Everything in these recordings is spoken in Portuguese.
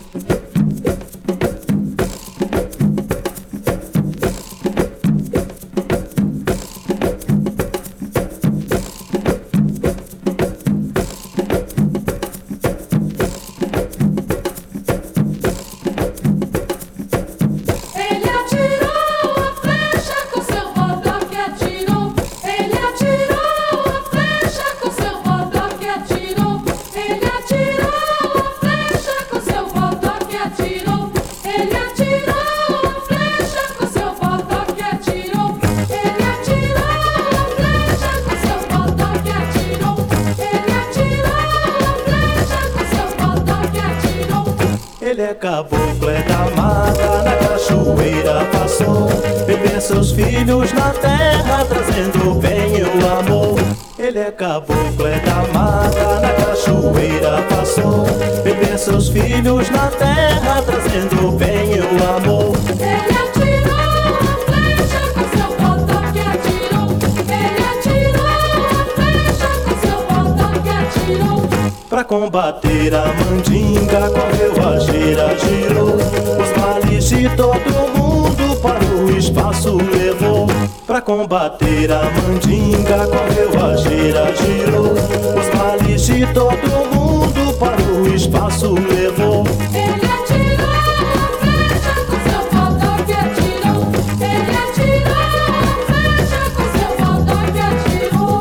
Ele é caboclo, é da mata, na cachoeira passou. Beber seus filhos na terra, trazendo bem e o amor. Ele é caboclo, é da mata, na cachoeira passou. Beber seus filhos na terra, trazendo bem e o amor. Ele atirou a flecha com seu bodoque, atirou. Ele atirou a flecha com seu bodoque, atirou. Pra combater a mandinga, correu a gira, girou. Os males de todo mundo para o espaço levou. Pra combater a mandinga, correu a gira, girou. Os males de todo mundo para o espaço levou. Ele atirou a flecha com seu bodoque, atirou. Ele atirou a flecha com seu bodoque, atirou.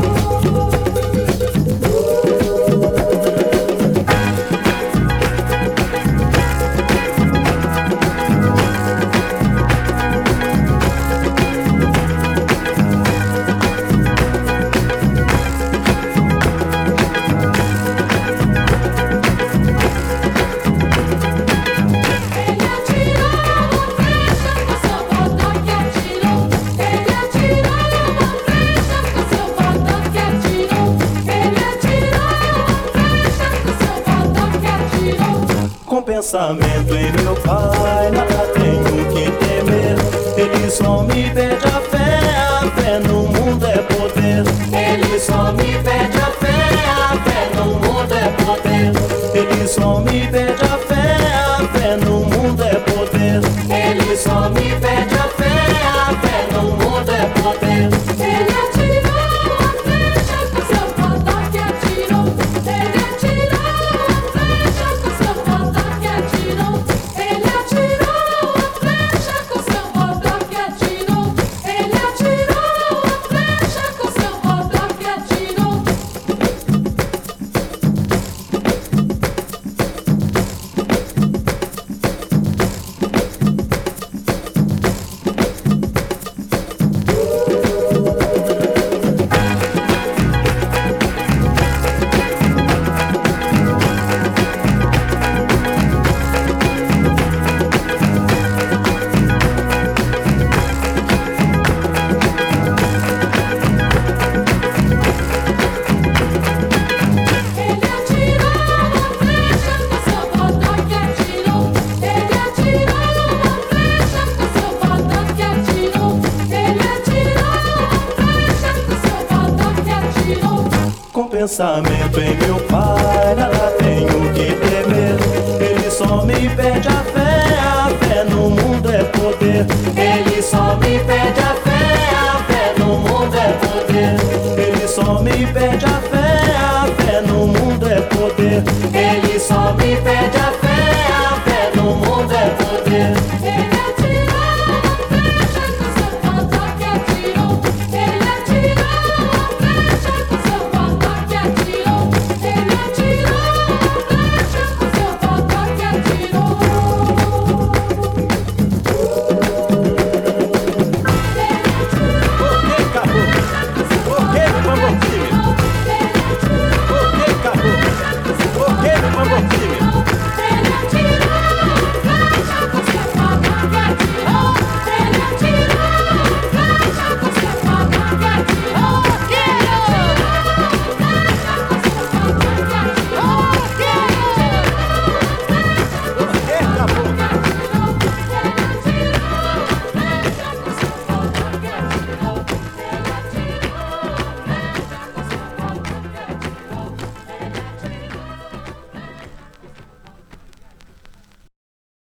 Com pensamento em meu pai, nada tenho que temer. Ele só me pede a fé no mundo é poder. Ele só me pede a fé no mundo é poder. Ele só me pede a fé no mundo é poder. Ele só me pede a fé no mundo é poder. Ele atirou a flecha com seu bodoque, atirou. Ele atirou a flecha com seu bodoque, atirou. Ele atirou a flecha com seu bodoque, atirou. Ele atirou a flecha com seu bodoque, atirou. Ele atirou a flecha com seu bodoque, atirou. Ele atirou a flecha com seu bodoque, atirou. Ele atirou a flecha com seu bodoque, atirou. Com pensamento em meu pai, nada tenho que temer. Ele só me pede a fé no mundo é poder. Ele só me pede a fé no mundo é poder. Ele só me pede a